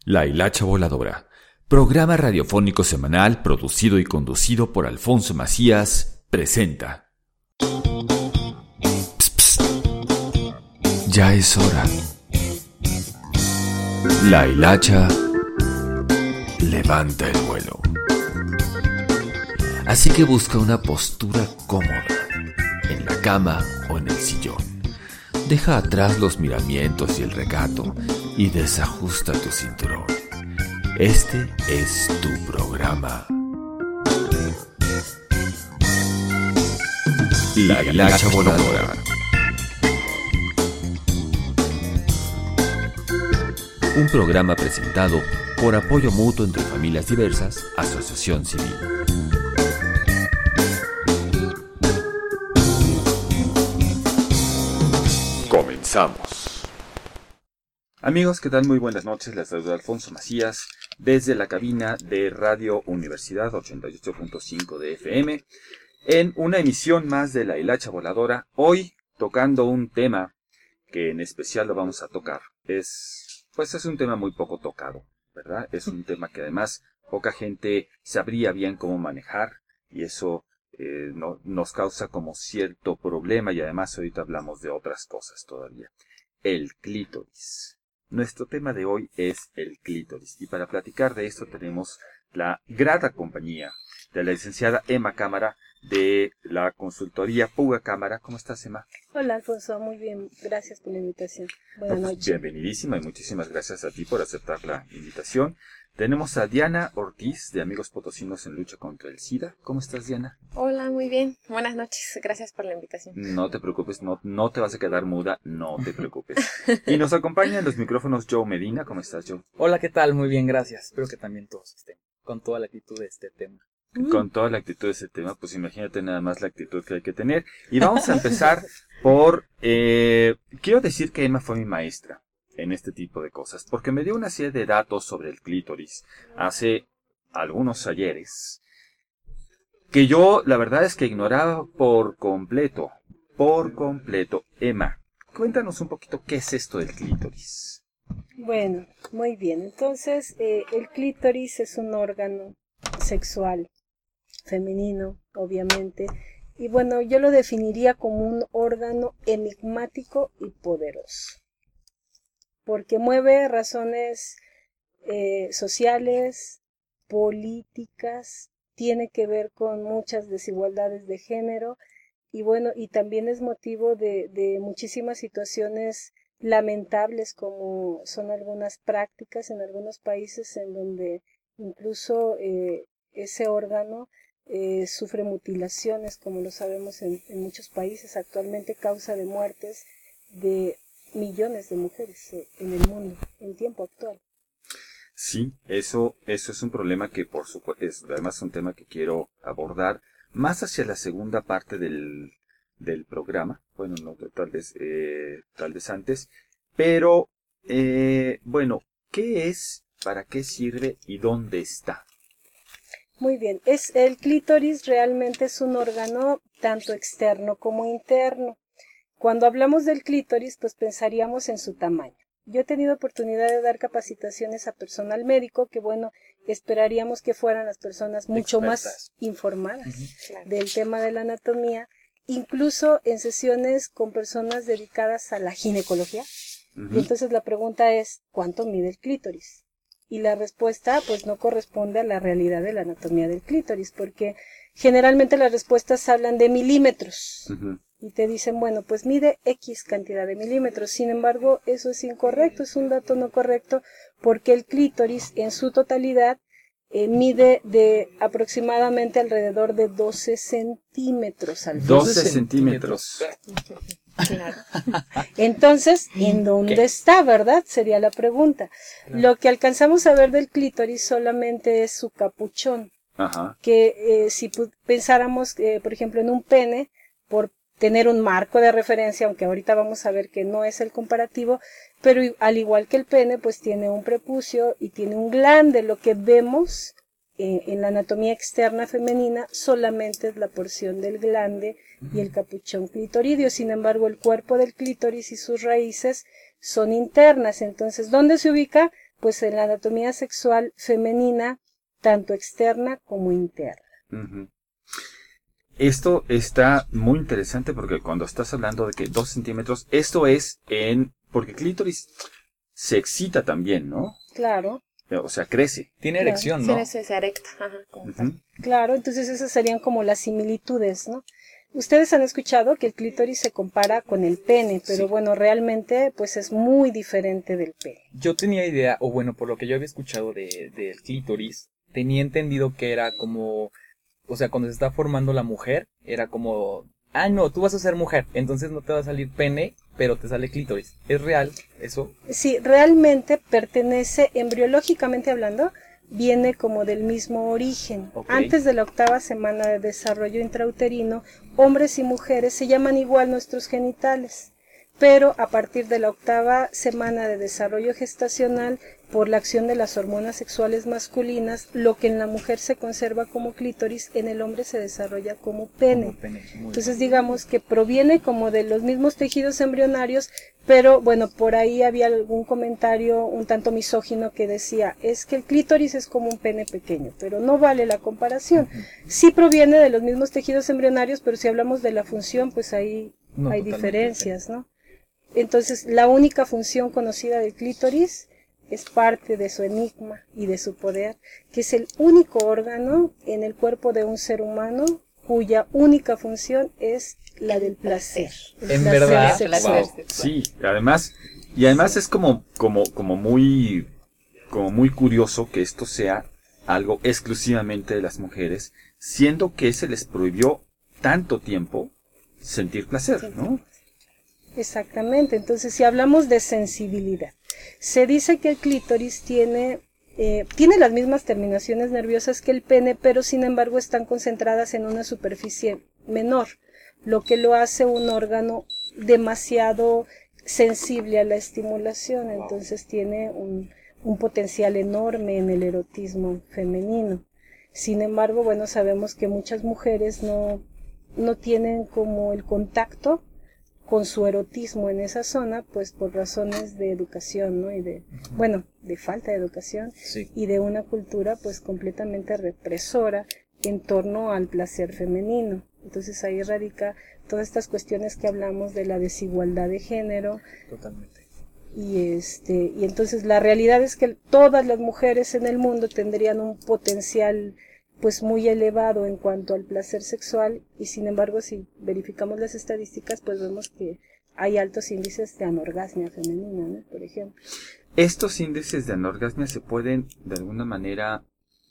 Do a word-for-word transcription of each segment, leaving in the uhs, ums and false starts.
La Hilacha Voladora, programa radiofónico semanal producido y conducido por Alfonso Macías, presenta. Pss, pss. Ya es hora. La Hilacha levanta el vuelo. Así que busca una postura cómoda, en la cama o en el sillón. Deja atrás los miramientos y el recato y desajusta tu cinturón. Este es tu programa. La Hilacha Voladora. Un programa presentado por Apoyo Mutuo entre Familias Diversas, Asociación Civil. Comenzamos. Amigos, ¿qué tal? Muy buenas noches. Les saluda Alfonso Macías desde la cabina de Radio Universidad ochenta y ocho punto cinco de F M en una emisión más de La Hilacha Voladora. Hoy tocando un tema que en especial lo vamos a tocar. Es, pues es un tema muy poco tocado, ¿verdad? Es un tema que además poca gente sabría bien cómo manejar y eso eh, no, nos causa como cierto problema y además ahorita hablamos de otras cosas todavía. El clítoris. Nuestro tema de hoy es el clítoris y para platicar de esto tenemos la grata compañía de la licenciada Emma Cámara de la consultoría Puga Cámara. ¿Cómo estás, Emma? Hola, Alfonso, muy bien, gracias por la invitación. Buenas no, pues, noches. Bienvenidísima y muchísimas gracias a ti por aceptar la invitación. Tenemos a Diana Ortiz de Amigos Potosinos en Lucha contra el SIDA. ¿Cómo estás, Diana? Hola, muy bien. Buenas noches. Gracias por la invitación. No te preocupes, no, no te vas a quedar muda, no te preocupes. Y nos acompaña en los micrófonos Joe Medina. ¿Cómo estás, Joe? Hola, ¿qué tal? Muy bien, gracias. Espero que también todos estén con toda la actitud de este tema. Con toda la actitud de este tema, pues imagínate nada más la actitud que hay que tener. Y vamos a empezar por... Eh, quiero decir que Emma fue mi maestra en este tipo de cosas, porque me dio una serie de datos sobre el clítoris hace algunos ayeres, que yo la verdad es que ignoraba por completo, por completo. Emma, cuéntanos un poquito qué es esto del clítoris. Bueno, muy bien. Entonces, eh, el clítoris es un órgano sexual femenino, obviamente, y bueno, yo lo definiría como un órgano enigmático y poderoso, porque mueve razones eh, sociales, políticas, tiene que ver con muchas desigualdades de género, y bueno, y también es motivo de, de muchísimas situaciones lamentables, como son algunas prácticas en algunos países en donde incluso eh, ese órgano eh, sufre mutilaciones, como lo sabemos en, en muchos países, actualmente causa de muertes de millones de mujeres eh, en el mundo, en tiempo actual. Sí, eso, eso es un problema que por supuesto es además un tema que quiero abordar más hacia la segunda parte del, del programa, bueno, no tal vez, eh, tal vez antes, pero eh, bueno, ¿qué es, para qué sirve y dónde está? Muy bien, es, el clítoris realmente es un órgano tanto externo como interno. Cuando hablamos del clítoris, pues pensaríamos en su tamaño. Yo he tenido oportunidad de dar capacitaciones a personal médico, que bueno, esperaríamos que fueran las personas mucho Expertas. más informadas uh-huh. claro. del tema de la anatomía, incluso en sesiones con personas dedicadas a la ginecología. Uh-huh. Y entonces la pregunta es, ¿cuánto mide el clítoris? Y la respuesta pues no corresponde a la realidad de la anatomía del clítoris, porque generalmente las respuestas hablan de milímetros. Uh-huh. Y te dicen, bueno, pues mide X cantidad de milímetros. Sin embargo, eso es incorrecto, es un dato no correcto, porque el clítoris en su totalidad eh, mide de aproximadamente alrededor de doce centímetros. Al doce centímetros. Claro. Entonces, ¿en dónde ¿Qué? está, verdad? Sería la pregunta. Claro. Lo que alcanzamos a ver del clítoris solamente es su capuchón. Ajá. Que eh, si pensáramos, eh, por ejemplo, en un pene, por tener un marco de referencia, aunque ahorita vamos a ver que no es el comparativo, pero al igual que el pene, pues tiene un prepucio y tiene un glande. Lo que vemos eh, en la anatomía externa femenina solamente es la porción del glande y el capuchón clitoridio. Sin embargo, el cuerpo del clítoris y sus raíces son internas. Entonces, ¿dónde se ubica? pues en la anatomía sexual femenina, tanto externa como interna. Uh-huh. Esto está muy interesante porque cuando estás hablando de que dos centímetros, esto es en... porque clítoris se excita también, ¿no? Claro. O sea, crece. Tiene erección, Sí, ¿no? se, se erecta. Ajá, como Uh-huh. tal. Claro, entonces esas serían como las similitudes, ¿no? Ustedes han escuchado que el clítoris se compara con el pene, pero Sí. bueno, realmente pues es muy diferente del pene. Yo tenía idea, o bueno, por lo que yo había escuchado de, del clítoris, tenía entendido que era como, o sea, cuando se está formando la mujer, era como, ah, no, tú vas a ser mujer, entonces no te va a salir pene, pero te sale clítoris. ¿Es real eso? Sí, realmente pertenece, embriológicamente hablando, viene como del mismo origen. Ok. Antes de la octava semana de desarrollo intrauterino, hombres y mujeres se llaman igual nuestros genitales, pero a partir de la octava semana de desarrollo gestacional, por la acción de las hormonas sexuales masculinas, lo que en la mujer se conserva como clítoris, en el hombre se desarrolla como pene. Como pene, muy Entonces bien. digamos que proviene como de los mismos tejidos embrionarios, pero bueno, por ahí había algún comentario un tanto misógino que decía, es que el clítoris es como un pene pequeño, pero no vale la comparación. Sí proviene de los mismos tejidos embrionarios, pero si hablamos de la función, pues ahí No, hay totalmente diferencias, ¿no? Entonces, la única función conocida del clítoris es parte de su enigma y de su poder, que es el único órgano en el cuerpo de un ser humano cuya única función es la del placer. el En placer verdad, sexual. wow. Sí, además, y además es como, como, como muy, como muy curioso que esto sea algo exclusivamente de las mujeres, siendo que se les prohibió tanto tiempo sentir placer, ¿no? Exactamente, entonces si hablamos de sensibilidad, se dice que el clítoris tiene, eh, tiene las mismas terminaciones nerviosas que el pene, pero sin embargo están concentradas en una superficie menor, lo que lo hace un órgano demasiado sensible a la estimulación, entonces tiene un, un potencial enorme en el erotismo femenino. Sin embargo, bueno, sabemos que muchas mujeres no, no tienen como el contacto con su erotismo en esa zona, pues por razones de educación, ¿no? Y de, bueno, de falta de educación Sí. y de una cultura pues completamente represora en torno al placer femenino. Entonces ahí radica todas estas cuestiones que hablamos de la desigualdad de género, Totalmente. y este y entonces la realidad es que todas las mujeres en el mundo tendrían un potencial pues muy elevado en cuanto al placer sexual, y sin embargo si verificamos las estadísticas pues vemos que hay altos índices de anorgasmia femenina, ¿no? Por ejemplo. Estos índices de anorgasmia se pueden, de alguna manera,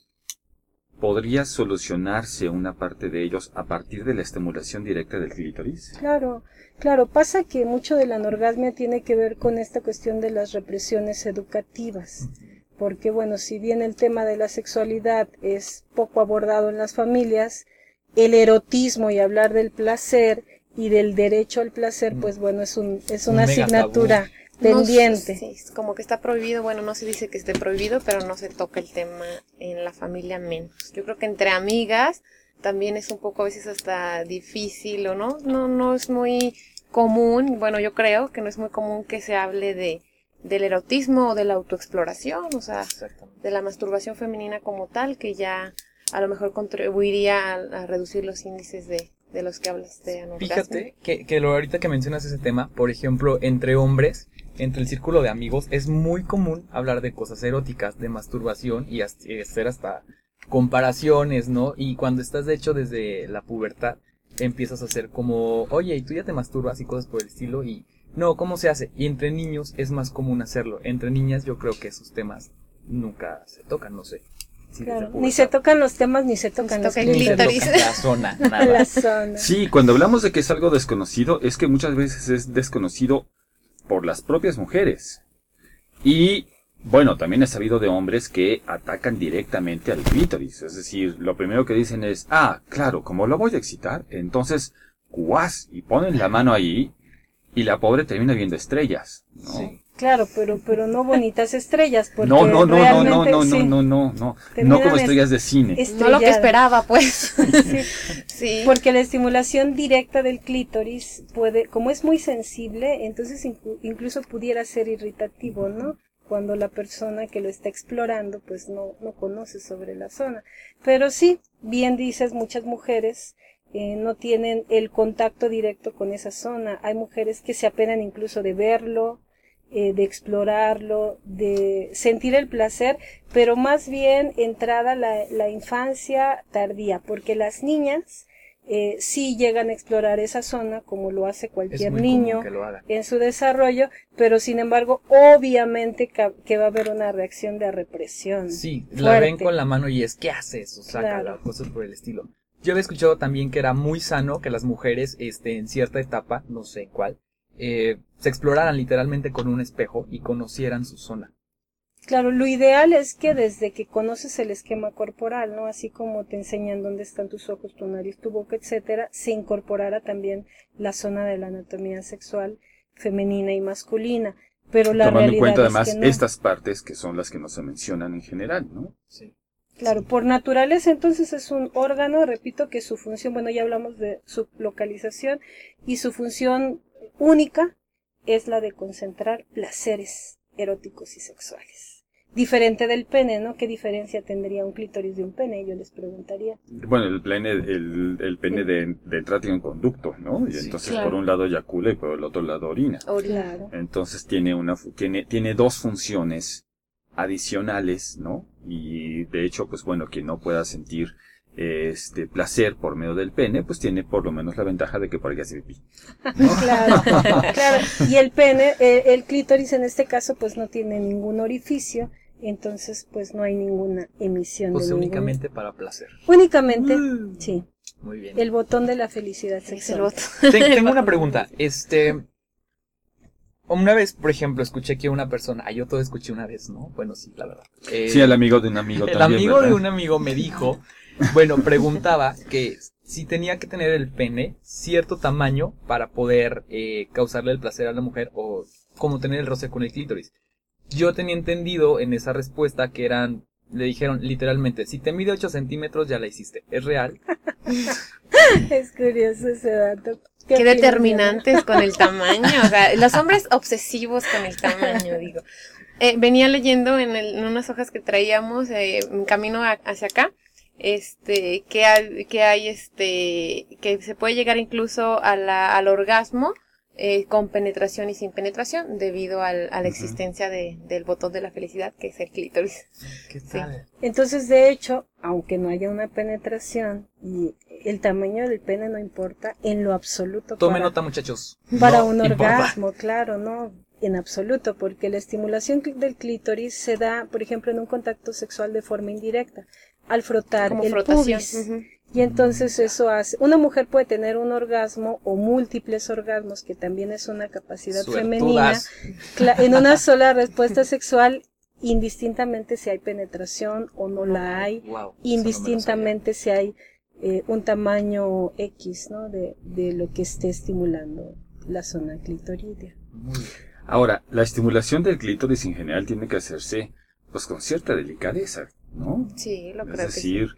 ¿podría solucionarse una parte de ellos a partir de la estimulación directa del clítoris? Claro, claro, pasa que mucho de la anorgasmia tiene que ver con esta cuestión de las represiones educativas, porque bueno, si bien el tema de la sexualidad es poco abordado en las familias, el erotismo y hablar del placer y del derecho al placer, pues bueno, es un es Un una mega asignatura No, pendiente. sí, es como que está prohibido, bueno, no se dice que esté prohibido, pero no se toca el tema en la familia menos. Yo creo que entre amigas también es un poco a veces hasta difícil, ¿o no? No, no es muy común, bueno, yo creo que no es muy común que se hable de del erotismo o de la autoexploración, o sea, Exactamente. de la masturbación femenina como tal, que ya a lo mejor contribuiría a, a reducir los índices de, de los que hablas de anorgasmia. Fíjate que, que lo, ahorita que mencionas ese tema, por ejemplo, entre hombres, entre el círculo de amigos, es muy común hablar de cosas eróticas, de masturbación y hasta- y hacer hasta comparaciones, ¿no? Y cuando estás, de hecho, desde la pubertad, empiezas a hacer como, oye, ¿y tú ya te masturbas? Y cosas por el estilo, y no, ¿cómo se hace? Y entre niños es más común hacerlo. Entre niñas yo creo que esos temas nunca se tocan, no sé. Sí, Claro, desde ni se pubertad. tocan los temas ni se tocan se los toca el Ni se clítoris. clítoris. toca la zona, nada. La zona. Sí, cuando hablamos de que es algo desconocido, es que muchas veces es desconocido por las propias mujeres. Y, bueno, también he sabido de hombres que atacan directamente al clítoris. Es decir, lo primero que dicen es, ah, claro, como lo voy a excitar, entonces, cuás, y ponen la mano ahí, y la pobre termina viendo estrellas, ¿no? Sí. Claro, pero pero no bonitas estrellas, porque No, no, no, no, no, realmente, no, no, sí, no, no, no, Terminan no como es- estrellas de cine. es- No lo que Estrellada. esperaba, pues. sí, Sí. porque la estimulación directa del clítoris puede, como es muy sensible, entonces inclu- incluso pudiera ser irritativo, ¿no? cuando la persona que lo está explorando pues no, no conoce sobre la zona. Pero sí, bien dices, muchas mujeres eh, no tienen el contacto directo con esa zona. Hay mujeres que se apenan incluso de verlo, eh, de explorarlo, de sentir el placer, pero más bien entrada la, la infancia tardía, porque las niñas Eh, sí llegan a explorar esa zona como lo hace cualquier niño en su desarrollo, pero sin embargo obviamente que, que va a haber una reacción de represión. Sí, fuerte. La ven con la mano y es ¿qué haces? O sácala, Claro. cosas por el estilo. Yo había escuchado también que era muy sano que las mujeres este, en cierta etapa, no sé cuál, eh, se exploraran literalmente con un espejo y conocieran su zona. Claro, lo ideal es que desde que conoces el esquema corporal, ¿no? Así como te enseñan dónde están tus ojos, tu nariz, tu boca, etcétera, se incorporara también la zona de la anatomía sexual femenina y masculina. Pero la Tomando realidad en cuenta es además que no. estas partes que son las que no se mencionan en general, ¿no? Sí. Claro, por naturaleza entonces es un órgano, repito que su función, bueno, ya hablamos de su localización, y su función única es la de concentrar placeres eróticos y sexuales. Diferente del pene, ¿no? ¿Qué diferencia tendría un clítoris de un pene? Yo les preguntaría. Bueno, el pene, el, el pene de, de entrada tiene un conducto, ¿no? Y Sí, entonces claro. por un lado eyacula y por el otro lado orina. Claro. Entonces tiene una fu- tiene tiene dos funciones adicionales, ¿no? Y de hecho, pues bueno, quien no pueda sentir este placer por medio del pene, pues tiene por lo menos la ventaja de que por ahí hace pipí. Claro, claro. Y el pene, eh, el clítoris en este caso, pues no tiene ningún orificio, entonces pues no hay ninguna emisión Pues de ningún... únicamente para placer. Únicamente, sí. Muy bien. El botón de la felicidad Es el sexual. voto. Ten- tengo una pregunta. Este, una vez, por ejemplo, escuché que una persona, ah, yo todo escuché una vez, ¿no? Bueno, sí, la verdad. Eh, Sí, el amigo de un amigo el también, amigo ¿verdad? de un amigo me dijo, bueno, preguntaba que si tenía que tener el pene cierto tamaño para poder eh, causarle el placer a la mujer o como tener el roce con el clítoris. Yo tenía entendido en esa respuesta que eran, le dijeron literalmente, si te mide ocho centímetros ya la hiciste. ¿Es real? Es curioso ese dato. ¿Qué Qué opinas, determinantes con el tamaño. O sea, los hombres obsesivos con el tamaño, digo. Eh, venía leyendo en, el, en unas hojas que traíamos eh, en camino a- hacia acá, este, que hay, que hay este, que se puede llegar incluso a la, al orgasmo eh, con penetración y sin penetración, debido al, a la Ujú. existencia de, del botón de la felicidad, que es el clítoris. ¿Qué tal? Entonces, de hecho, aunque no haya una penetración y el tamaño del pene no importa en lo absoluto Tome para, nota, muchachos. para No un importa. orgasmo, claro, no, en absoluto, porque la estimulación cl- del clítoris se da, por ejemplo, en un contacto sexual de forma indirecta, al frotar Como el frotación. pubis. Ujú. Y entonces eso hace, una mujer puede tener un orgasmo o múltiples orgasmos, que también es una capacidad femenina, Suertudas. cla- en una sola respuesta sexual, indistintamente si hay penetración o no la hay, Wow, eso no me lo indistintamente si hay eh, un tamaño X, ¿no? De, de lo que esté estimulando la zona clitoridia. sabía. Muy bien. Ahora, la estimulación del clítoris en general tiene que hacerse pues con cierta delicadeza, ¿no? Sí, lo Es creo que sí. decir,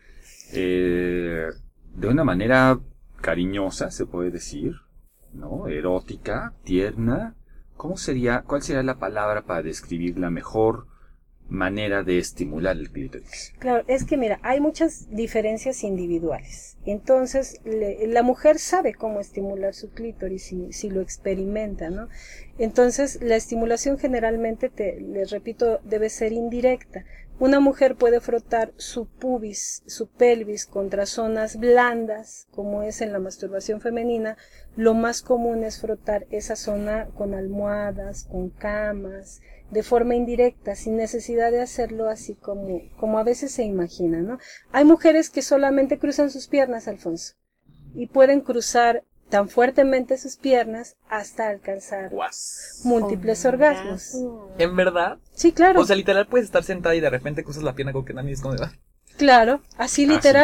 eh, de una manera cariñosa, se puede decir, ¿no? Erótica, tierna. ¿Cómo sería, cuál sería la palabra para describir la mejor manera de estimular el clítoris? Claro, es que mira, hay muchas diferencias individuales. Entonces, le- la mujer sabe cómo estimular su clítoris si, si lo experimenta, ¿no? Entonces, la estimulación generalmente, te, les repito, debe ser indirecta. Una mujer puede frotar su pubis, su pelvis contra zonas blandas, como es en la masturbación femenina. Lo más común es frotar esa zona con almohadas, con camas, de forma indirecta, sin necesidad de hacerlo así como, como a veces se imagina, ¿no? Hay mujeres que solamente cruzan sus piernas, Alfonso, y pueden cruzar tan fuertemente sus piernas hasta alcanzar Guas. múltiples Oh, orgasmos. orgasmo. ¿En verdad? Sí, claro, O sea, literal puedes estar sentada y de repente cruzas la pierna con que nadie es como de... "Ah". claro, así Ah, literal.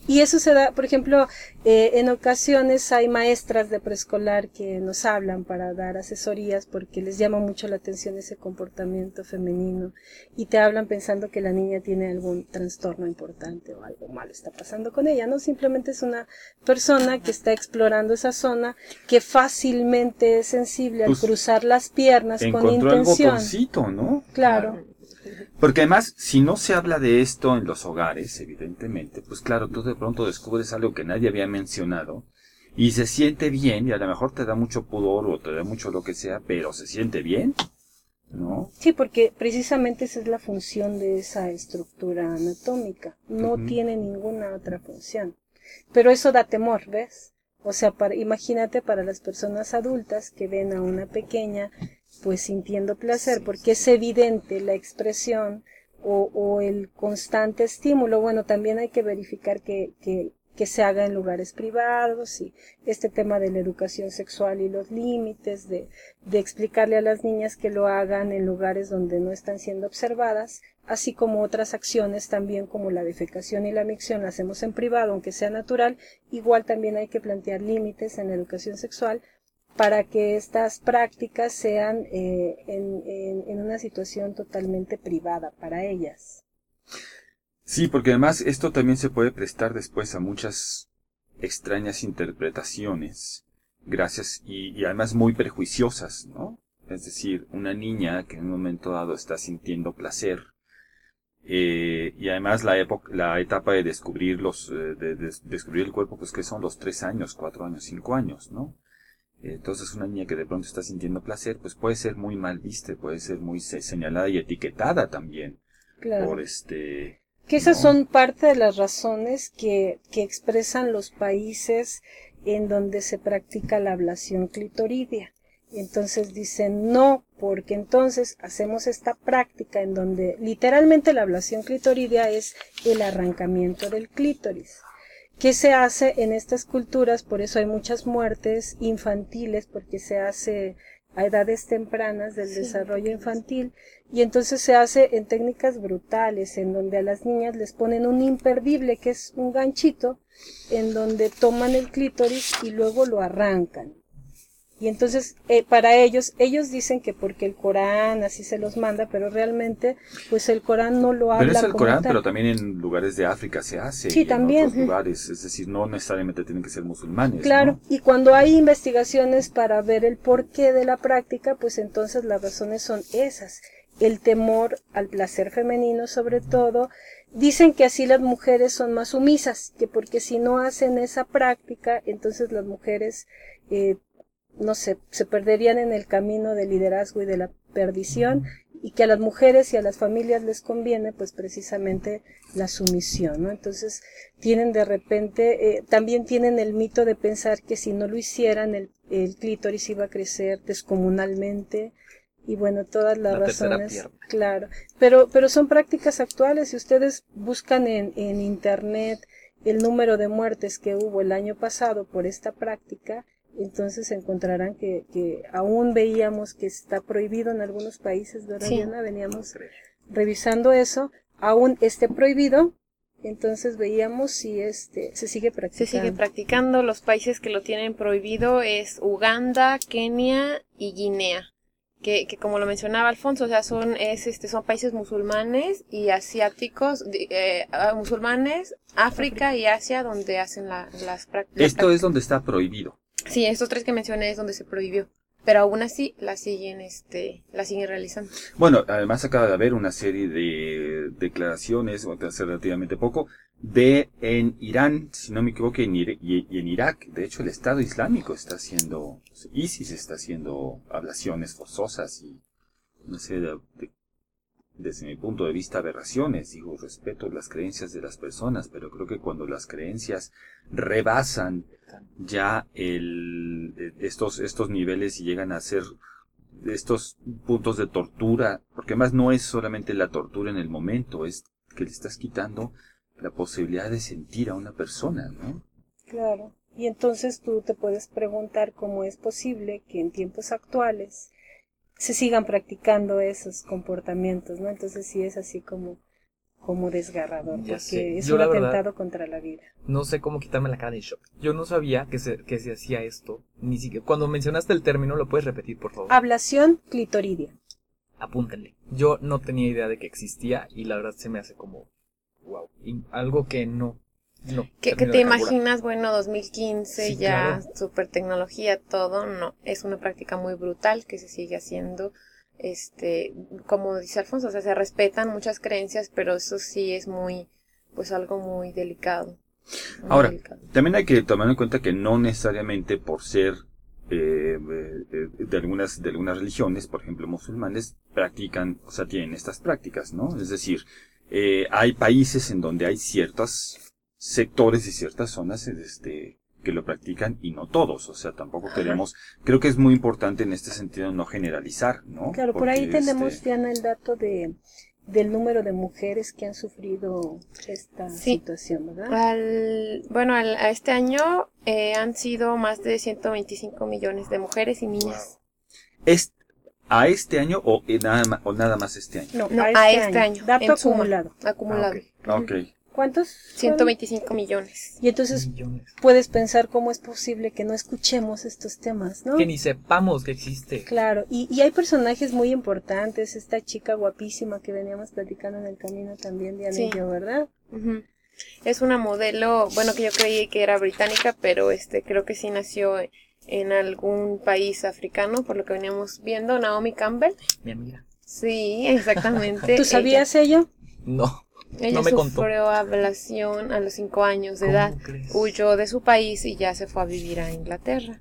Y eso se da, por ejemplo, eh, en ocasiones hay maestras de preescolar que nos hablan para dar asesorías porque les llama mucho la atención ese comportamiento femenino y te hablan pensando que la niña tiene algún trastorno importante o algo malo está pasando con ella, ¿no? Simplemente es una persona que está explorando esa zona que fácilmente es sensible al Pues, cruzar las piernas con Encontró el intención. botoncito, ¿no? Claro. Porque además, si no se habla de esto en los hogares, evidentemente, pues claro, tú de pronto descubres algo que nadie había mencionado y se siente bien, y a lo mejor te da mucho pudor o te da mucho lo que sea, pero se siente bien, ¿no? Sí, porque precisamente esa es la función de esa estructura anatómica. No Ujú. tiene ninguna otra función. Pero eso da temor, ¿ves? O sea, para, imagínate para las personas adultas que ven a una pequeña pues sintiendo placer, Sí, porque es evidente la expresión o, o el constante estímulo. Bueno, también hay que verificar que, que, que se haga en lugares privados y este tema de la educación sexual y los límites, de, de explicarle a las niñas que lo hagan en lugares donde no están siendo observadas, así como otras acciones también como la defecación y la micción la hacemos en privado, aunque sea natural. Igual también hay que plantear límites en la educación sexual para que estas prácticas sean eh, en, en, en una situación totalmente privada para ellas. Sí, porque además esto también se puede prestar después a muchas extrañas interpretaciones, gracias, y, y además muy prejuiciosas, ¿no? Es decir, una niña que en un momento dado está sintiendo placer, eh, y además la época, la etapa de descubrir los, eh, de, de descubrir el cuerpo, pues que son los tres años, cuatro años, cinco años, ¿no? Entonces una niña que de pronto está sintiendo placer, pues puede ser muy mal vista, puede ser muy se- señalada y etiquetada también Claro. por este... Que esas ¿no? son parte de las razones que, que expresan los países en donde se practica la ablación clitoridia. Entonces dicen no, porque entonces hacemos esta práctica en donde literalmente la ablación clitoridia es el arrancamiento del clítoris. ¿Qué se hace en estas culturas? Por eso hay muchas muertes infantiles, porque se hace a edades tempranas del Sí, desarrollo pequeñas. infantil, y entonces se hace en técnicas brutales, en donde a las niñas les ponen un imperdible, que es un ganchito, en donde toman el clítoris y luego lo arrancan. Y entonces, eh, para ellos, ellos dicen que porque el Corán así se los manda, pero realmente, pues el Corán no lo habla Pero es el como Corán, tal. pero también en lugares de África se hace, Sí, y también. en otros lugares, es decir, no necesariamente tienen que ser musulmanes, Claro, ¿no? y cuando hay investigaciones para ver el porqué de la práctica, pues entonces las razones son esas. El temor al placer femenino, sobre todo. Dicen que así las mujeres son más sumisas, que porque si no hacen esa práctica, entonces las mujeres, eh, no sé, se perderían en el camino del liderazgo y de la perdición, y que a las mujeres y a las familias les conviene, pues precisamente la sumisión, ¿no? Entonces tienen de repente, eh, también tienen el mito de pensar que si no lo hicieran, el, el clítoris iba a crecer descomunalmente, y bueno, todas las La tercera razones, pierna. claro, pero, pero son prácticas actuales. Si ustedes buscan en, en internet el número de muertes que hubo el año pasado por esta práctica, entonces encontrarán que, que aún veíamos que está prohibido en algunos países, ¿verdad, Sí. Diana? Veníamos revisando eso, aún esté prohibido, entonces veíamos si este se sigue Se practicando. sigue practicando. Los países que lo tienen prohibido es Uganda, Kenia y Guinea. Que, que como lo mencionaba Alfonso, o sea, son, es, este, son países musulmanes y asiáticos, de- eh, ah, musulmanes, África y Asia, donde hacen la, las prácticas. Esto es donde está prohibido. Sí, estos tres que mencioné es donde se prohibió, pero aún así la siguen, este, la siguen realizando. Bueno, además acaba de haber una serie de declaraciones, o hace relativamente poco, de en Irán, si no me equivoco, y en, Ir- y, y en Irak. De hecho, el Estado Islámico está haciendo, ISIS está haciendo ablaciones forzosas y una serie de, de- desde mi punto de vista, aberraciones. Digo, respeto las creencias de las personas, pero creo que cuando las creencias rebasan ya el, estos, estos niveles y llegan a ser estos puntos de tortura, porque además no es solamente la tortura en el momento, es que le estás quitando la posibilidad de sentir a una persona, ¿no? Claro. Y entonces tú te puedes preguntar cómo es posible que en tiempos actuales se sigan practicando esos comportamientos, ¿no? Entonces sí es así como como desgarrador, Ya porque sé. es Yo, un la verdad, atentado contra la vida. No sé cómo quitarme la cara de shock. Yo no sabía que se, que se hacía esto. Ni siquiera. Cuando mencionaste el término, ¿lo puedes repetir, por favor? Ablación clitoridia. Apúntenle. Yo no tenía idea de que existía y la verdad se me hace como wow. Y algo que no. no ¿Qué, ¿qué termino te de carburar. imaginas? Bueno, dos mil quince, Sí, ya claro. super tecnología, todo. No, es una práctica muy brutal que se sigue haciendo. Este, como dice Alfonso, o sea, se respetan muchas creencias, pero eso sí es muy, pues algo muy delicado. Muy Ahora, delicado. también hay que tomar en cuenta que no necesariamente por ser eh, eh, de algunas de algunas religiones, por ejemplo musulmanes, practican, o sea, tienen estas prácticas, ¿no? Es decir, eh, hay países en donde hay ciertos sectores y ciertas zonas este, que lo practican y no todos, o sea, tampoco queremos, creo que es muy importante en este sentido no generalizar, ¿no? Claro, por Porque, ahí tenemos, este, Diana, el dato de del número de mujeres que han sufrido esta Sí. situación, ¿verdad? Al, bueno, al- a este año eh, han sido más de ciento veinticinco millones de mujeres y niñas. ¿es a este año o, eh, nada, ma- o nada más este año? No, No, a este, año. año, Dato en suma. acumulado. Acumulado. Ah, ok. ¿Cuántos? ciento fueron? veinticinco millones. Y entonces Millones. puedes pensar cómo es posible que no escuchemos estos temas, ¿no? Que ni sepamos que existe. Claro, y, y hay personajes muy importantes, esta chica guapísima que veníamos platicando en el camino también, Diana Sí. y yo, ¿verdad? Ujú. Es una modelo, bueno, que yo creí que era británica, pero este creo que sí nació en algún país africano, por lo que veníamos viendo, Naomi Campbell. Mi amiga. Sí, exactamente. ¿Tú sabías ello? No. Ella, ella no me contó. sufrió ablación a los cinco años de ¿Cómo edad. crees? Huyó de su país y ya se fue a vivir a Inglaterra.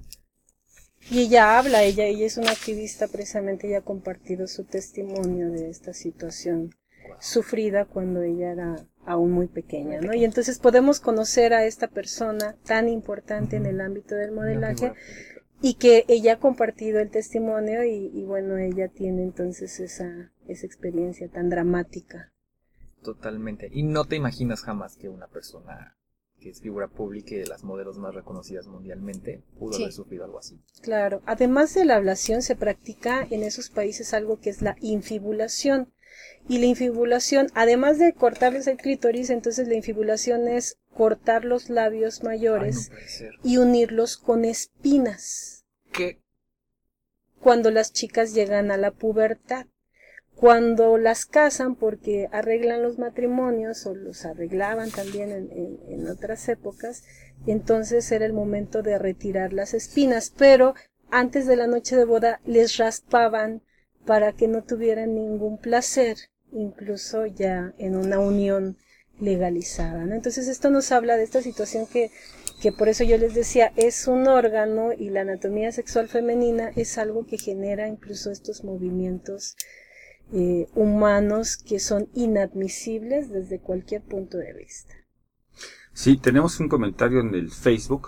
Y ella habla, ella, ella es una activista precisamente, ella ha compartido su testimonio de esta situación sufrida cuando ella era aún muy pequeña, ¿no? Y entonces podemos conocer a esta persona tan importante en el ámbito del Una modelaje figura pública. y que ella ha compartido el testimonio y, y bueno, ella tiene entonces esa, esa experiencia tan dramática. Totalmente. Y no te imaginas jamás que una persona que es figura pública y de las modelos más reconocidas mundialmente pudo Sí. haber sufrido algo así. Claro, además de la ablación se practica en esos países algo que es la infibulación. Y la infibulación, además de cortarles el clítoris, entonces la infibulación es cortar los labios Ay, mayores no puede ser. y unirlos con espinas ¿Qué? cuando las chicas llegan a la pubertad. Cuando las casan, porque arreglan los matrimonios o los arreglaban también en, en, en otras épocas, entonces era el momento de retirar las espinas, pero antes de la noche de boda les raspaban para que no tuvieran ningún placer, incluso ya en una unión legalizada, ¿no? Entonces esto nos habla de esta situación que, que por eso yo les decía, es un órgano y la anatomía sexual femenina es algo que genera incluso estos movimientos eh, humanos que son inadmisibles desde cualquier punto de vista. Sí, tenemos un comentario en el Facebook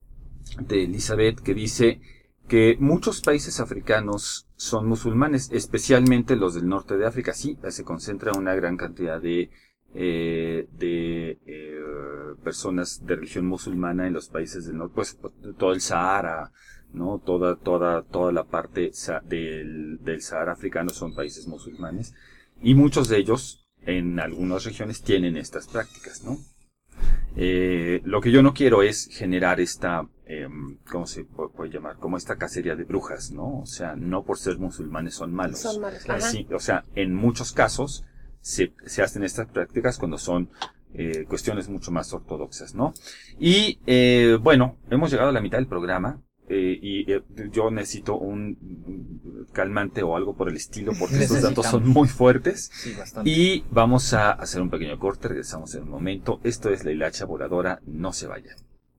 de Elizabeth que dice que muchos países africanos son musulmanes, especialmente los del norte de África. Sí, se concentra una gran cantidad de, eh, de eh, personas de religión musulmana en los países del norte, pues todo el Sahara, ¿no? Toda, toda, toda la parte sa- del, del Sahara africano son países musulmanes y muchos de ellos en algunas regiones tienen estas prácticas, ¿no? Eh, lo que yo no quiero es generar esta, eh, ¿cómo se pu- puede llamar? Como esta cacería de brujas, ¿no? O sea, no por ser musulmanes son malos. Son malos, Claro, ajá. sí, o sea, en muchos casos se, se hacen estas prácticas cuando son eh, cuestiones mucho más ortodoxas, ¿no? Y, eh, bueno, hemos llegado a la mitad del programa. Eh, y eh, yo necesito un, un calmante o algo por el estilo porque estos datos son muy fuertes. Sí, bastante. Y vamos a hacer un pequeño corte, regresamos en un momento. Esto es la hilacha voladora, no se vayan.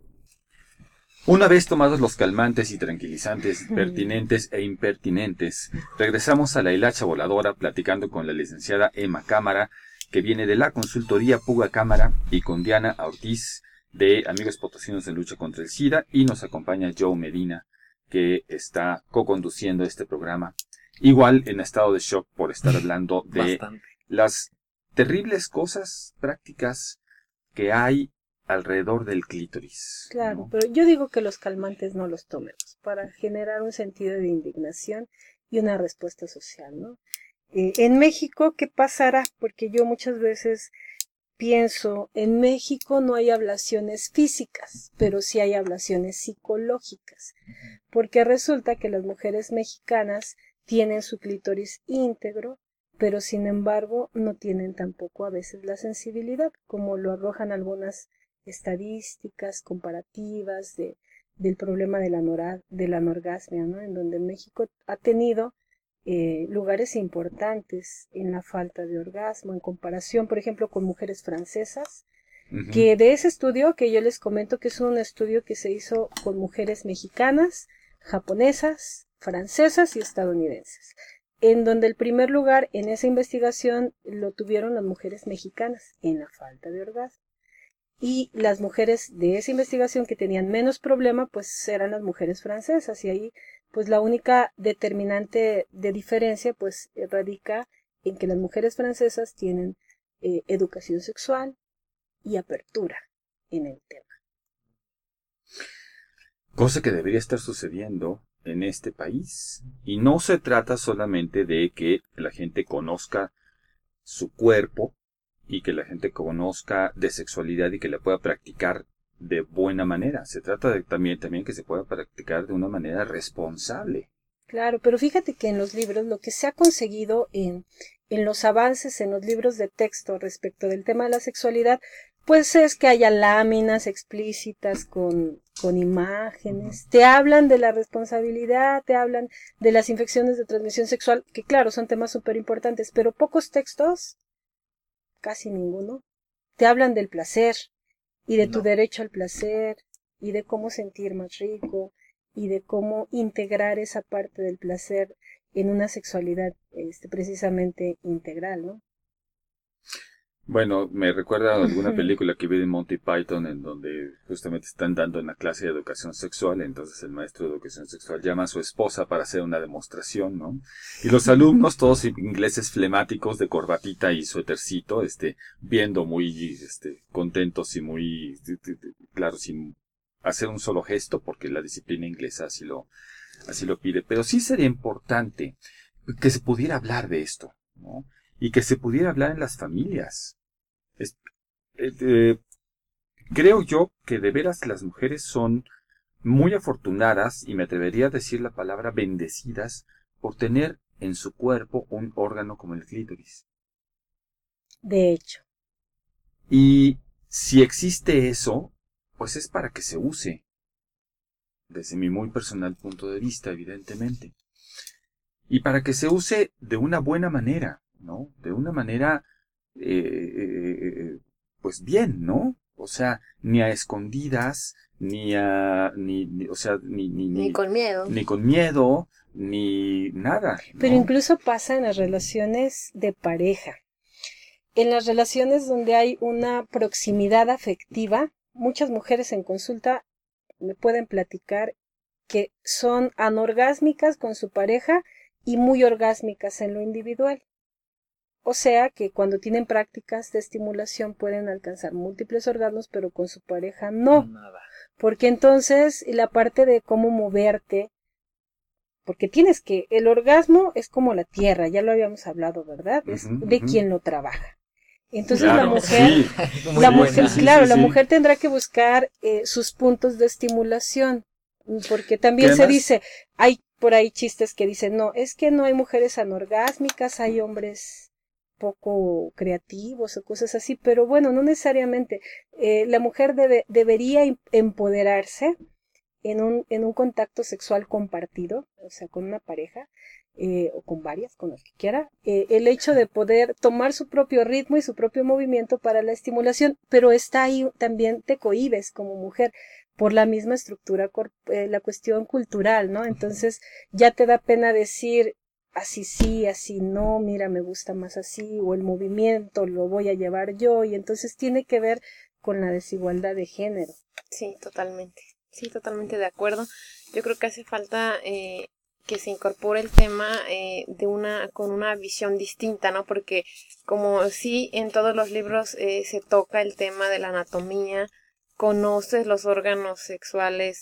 Una vez tomados los calmantes y tranquilizantes pertinentes e impertinentes, regresamos a la hilacha voladora platicando con la licenciada Emma Cámara, que viene de la consultoría Puga Cámara, y con Diana Ortiz, de Amigos Potosinos en Lucha contra el SIDA, y nos acompaña Joe Medina, que está co-conduciendo este programa, igual en estado de shock por estar hablando de Bastante. las terribles cosas prácticas que hay alrededor del clítoris. Claro, ¿no? pero yo digo que los calmantes no los tomemos para generar un sentido de indignación y una respuesta social, ¿no? Eh, en México, ¿qué pasará? Porque yo muchas veces pienso, en México no hay ablaciones físicas, pero sí hay ablaciones psicológicas, porque resulta que las mujeres mexicanas tienen su clítoris íntegro, pero sin embargo no tienen tampoco a veces la sensibilidad, como lo arrojan algunas estadísticas comparativas de, del problema de la, nora, de la anorgasmia, ¿no? En donde México ha tenido eh, lugares importantes en la falta de orgasmo, en comparación, por ejemplo, con mujeres francesas, uh-huh. que de ese estudio que yo les comento que es un estudio que se hizo con mujeres mexicanas, japonesas, francesas y estadounidenses, en donde el primer lugar en esa investigación lo tuvieron las mujeres mexicanas en la falta de orgasmo. Y las mujeres de esa investigación que tenían menos problema, pues eran las mujeres francesas. Y ahí, pues la única determinante de diferencia, pues radica en que las mujeres francesas tienen eh, educación sexual y apertura en el tema. Cosa que debería estar sucediendo en este país. Y no se trata solamente de que la gente conozca su cuerpo y que la gente conozca de sexualidad y que la pueda practicar de buena manera. Se trata de también, también que se pueda practicar de una manera responsable. Claro, pero fíjate que en los libros lo que se ha conseguido en, en los avances en los libros de texto respecto del tema de la sexualidad, pues es que haya láminas explícitas con, con imágenes, te hablan de la responsabilidad, te hablan de las infecciones de transmisión sexual, que claro, son temas súper importantes, pero pocos textos, casi ninguno, te hablan del placer y de tu no. derecho al placer y de cómo sentir más rico y de cómo integrar esa parte del placer en una sexualidad este, precisamente integral, ¿no? Bueno, me recuerda a alguna película que vi de Monty Python en donde justamente están dando una clase de educación sexual, entonces el maestro de educación sexual llama a su esposa para hacer una demostración, ¿no? Y los alumnos, todos ingleses flemáticos de corbatita y suétercito, este, viendo muy, este, contentos y muy, claro, sin hacer un solo gesto, porque la disciplina inglesa así lo, así lo pide. Pero sí sería importante que se pudiera hablar de esto, ¿no? Y que se pudiera hablar en las familias. Es, eh, eh, creo yo que de veras las mujeres son muy afortunadas, y me atrevería a decir la palabra bendecidas, por tener en su cuerpo un órgano como el clítoris. De hecho. Y si existe eso, pues es para que se use. Desde mi muy personal punto de vista, evidentemente. Y para que se use de una buena manera, ¿no? De una manera, eh, eh, pues bien, ¿no? O sea, ni a escondidas, ni a, ni, ni o sea, ni, ni, ni, ni con miedo. Ni con miedo, ni nada, ¿no? Pero incluso pasa en las relaciones de pareja. En las relaciones donde hay una proximidad afectiva, muchas mujeres en consulta me pueden platicar que son anorgásmicas con su pareja y muy orgásmicas en lo individual. O sea que cuando tienen prácticas de estimulación pueden alcanzar múltiples orgasmos, pero con su pareja no. Nada. Porque entonces la parte de cómo moverte, porque tienes que, el orgasmo es como la tierra, ya lo habíamos hablado, ¿verdad? Es uh-huh, de uh-huh. quien lo trabaja. Entonces claro, la mujer, sí. la mujer, sí, claro, sí, sí, la mujer tendrá que buscar eh, sus puntos de estimulación, porque también se dice, hay por ahí chistes que dicen, no, es que no hay mujeres anorgásmicas, hay hombres poco creativos o cosas así, pero bueno, no necesariamente. Eh, la mujer debe, debería empoderarse en un, en un contacto sexual compartido, o sea, con una pareja, eh, o con varias, con las que quiera, eh, el hecho de poder tomar su propio ritmo y su propio movimiento para la estimulación, pero está ahí, también te cohibes como mujer por la misma estructura, eh, la cuestión cultural, ¿no? Entonces ya te da pena decir así sí, así no, mira, me gusta más así, o el movimiento lo voy a llevar yo, y entonces tiene que ver con la desigualdad de género. Sí, totalmente, sí, totalmente de acuerdo. Yo creo que hace falta eh, que se incorpore el tema eh, de una con una visión distinta, ¿no? Porque como sí en todos los libros eh, se toca el tema de la anatomía, conoces los órganos sexuales,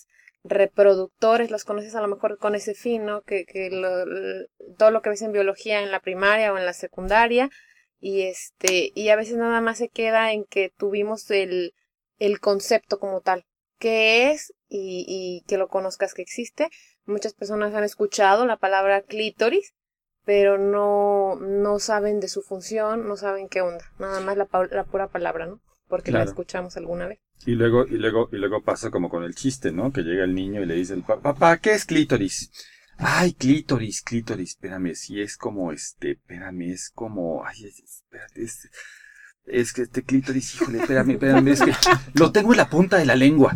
reproductores, los conoces a lo mejor con ese fin, ¿no? Que, que lo, lo- todo lo que ves en biología en la primaria o en la secundaria, y este, y a veces nada más se queda en que tuvimos el, el concepto como tal, qué es, y, y que lo conozcas que existe. Muchas personas han escuchado la palabra clítoris, pero no, no saben de su función, no saben qué onda, nada más la, pa- la pura palabra, ¿no? Porque la Claro. escuchamos alguna vez. Y luego, y luego, y luego pasa como con el chiste, ¿no? Que llega el niño y le dice, "Pa- papá, ¿qué es clítoris? Ay, clítoris, clítoris, espérame, sí es como este, espérame, es como, ay, es, espérate, es, es que este clítoris, híjole, espérame, espérame, es que lo tengo en la punta de la lengua.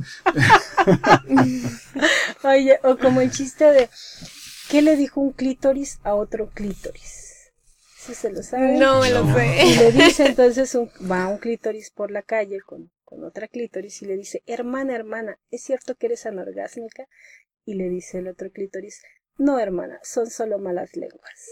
Oye, o como el chiste de, ¿qué le dijo un clítoris a otro clítoris? ¿Sí se lo saben? No me lo No. Y sé. le dice entonces, un, va un clítoris por la calle con, con otra clítoris y le dice, hermana, hermana, ¿es cierto que eres anorgásmica? Y le dice el otro clítoris, no, hermana, son solo malas lenguas.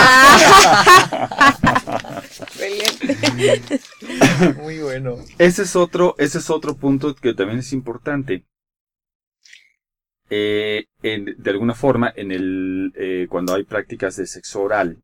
Ah. Excelente. Muy bueno. Ese es otro, ese es otro punto que también es importante. Eh, en- de alguna forma, en el, eh, cuando hay prácticas de sexo oral,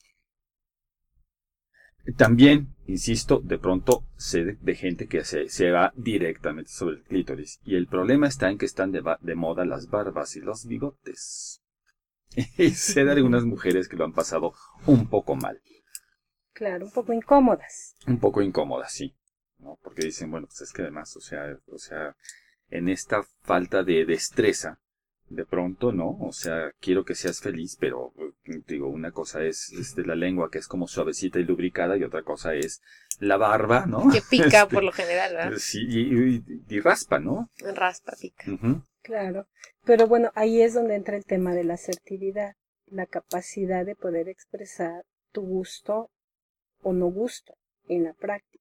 también, insisto, de pronto sé de, de gente que se, se va directamente sobre el clítoris. Y el problema está en que están de, ba- de moda las barbas y los bigotes. Y sé de algunas mujeres que lo han pasado un poco mal. Claro, un poco incómodas. Un poco incómodas, sí. ¿No? Porque dicen, bueno, pues es que además, o sea, o sea, en esta falta de destreza, de pronto, ¿no? O sea, quiero que seas feliz, pero eh, digo, una cosa es este, la lengua que es como suavecita y lubricada y otra cosa es la barba, ¿no? Que pica Este, por lo general, ¿verdad? sí, y, y- y raspa, ¿no? Raspa, pica. Ujú. Claro, pero bueno, ahí es donde entra el tema de la asertividad, la capacidad de poder expresar tu gusto o no gusto en la práctica.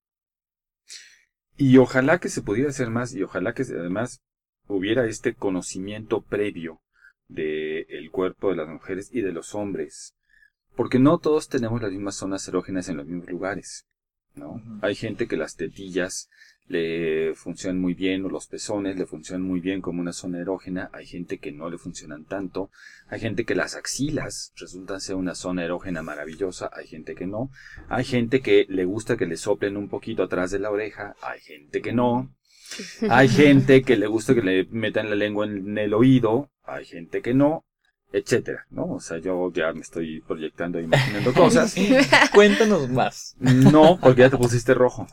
Y ojalá que se pudiera hacer más y ojalá que además hubiera este conocimiento previo del cuerpo de las mujeres y de los hombres. Porque no todos tenemos las mismas zonas erógenas en los mismos lugares, ¿no? Ujú. Hay gente que las tetillas le funcionan muy bien o los pezones le funcionan muy bien como una zona erógena. Hay gente que no le funcionan tanto. Hay gente que las axilas resultan ser una zona erógena maravillosa. Hay gente que no. Hay gente que le gusta que le soplen un poquito atrás de la oreja. Hay gente que no. Hay gente que le gusta que le metan la lengua en el oído. Hay gente que no. Etcétera, ¿no? O sea, yo ya me estoy proyectando e imaginando cosas. Cuéntanos más. No, porque ya te pusiste rojo.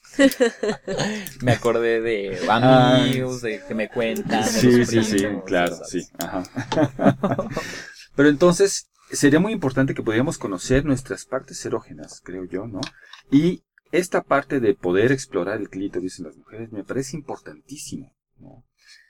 Me acordé de amigos, de que me cuentan. De Sí, los sí, sí, primos, claro, ya sí. sabes. Ajá. Pero entonces, sería muy importante que pudiéramos conocer nuestras partes erógenas, creo yo, ¿no? Y esta parte de poder explorar el clítoris en las mujeres me parece importantísimo, ¿no?